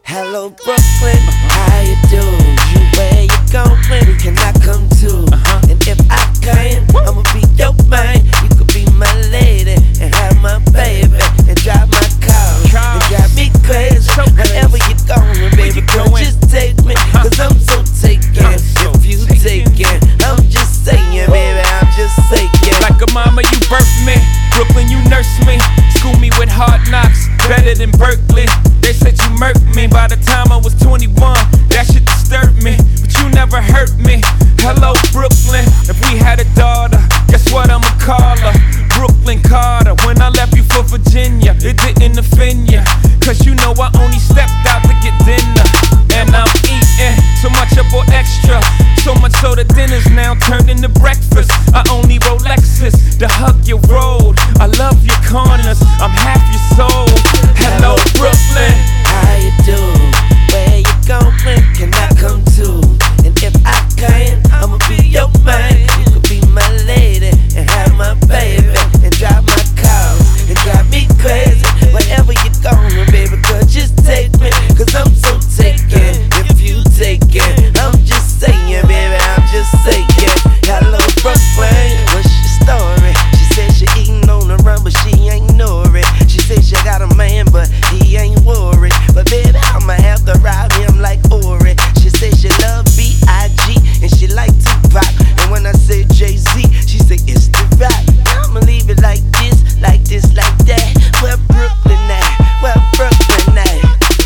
Hello Brooklyn, how you doing? Where you going? Can I come too? And if I can, I'ma be your man. You could be my lady and have my baby and drive my car and drive me crazy. Wherever you going, baby girl, just take me, cause I'm so taken. If you taken, I'm just saying, baby, I'm just saying. Like a mama, you birthed me. Brooklyn, you nursed me. School me with hard knocks, better than Berkeley. They said you murked me by the time I was 21. That shit disturbed me, but you never hurt me. Hello, Brooklyn. If we had a daughter, guess what I'ma call her? Brooklyn Carter. When I left you for Virginia, it didn't offend ya, cause you know I only stepped out to get dinner. And I'm eating so much up or extra, so much so the dinner's now turned into breakfast. I only Rolexes to hug your road. I love your corners, I'm half your soul. Hello, Brooklyn. How you doing? Where you going? Can I come too? And if I can, I'ma be your man. You could be my lady and have my baby and drive my car and drive me crazy. Wherever you going, baby girl, just take me, cause I'm so taken. If you taken, I'm just saying, baby, I'm just saying. Hello Brooklyn, what's your story? She said she eating on the run, but she ain't know it. She said she got a man, but he ain't worried. But baby, I'ma have to rob him like Ori. She said she love B.I.G. and she like Tupac. And when I said Jay-Z, she said it's the rock. I'ma leave it like this, like this, like that. Where Brooklyn at? Where Brooklyn at?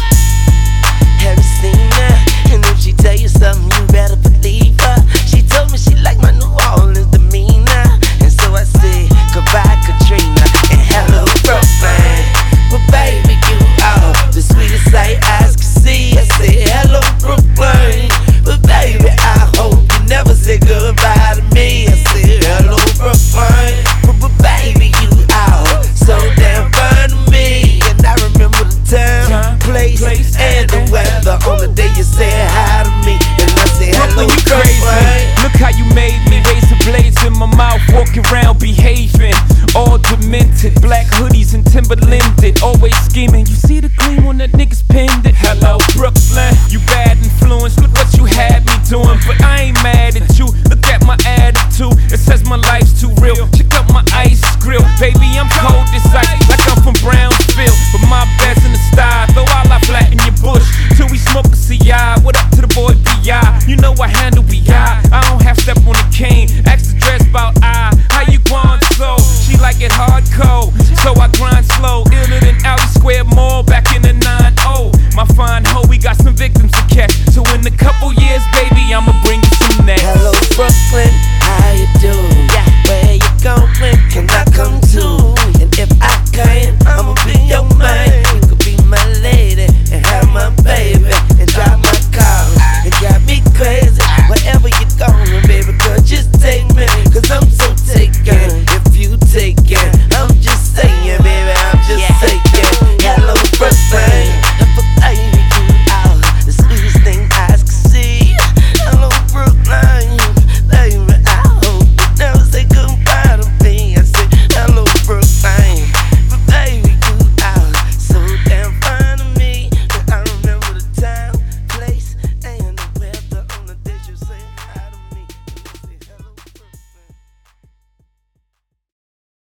Have you seen her? And if she tell you something, you better believe her. She told me she like my New Orleans demeanor. And so I said goodbye Katrina and hello Brooklyn. But baby, you are the sweetest sight eyes can see. I said hello Brooklyn. But baby, I hope you never say goodbye to me. I said hello Brooklyn. But baby, you are so damn fine to me. And I remember the time, place, and the weather on the day you said hi to me. And I said hello Brooklyn, you crazy. Brooklyn. Look how you made me. Razor blades in my mouth, walking around behaving all demented. Black hoodies and Timberlanded, always scheming. You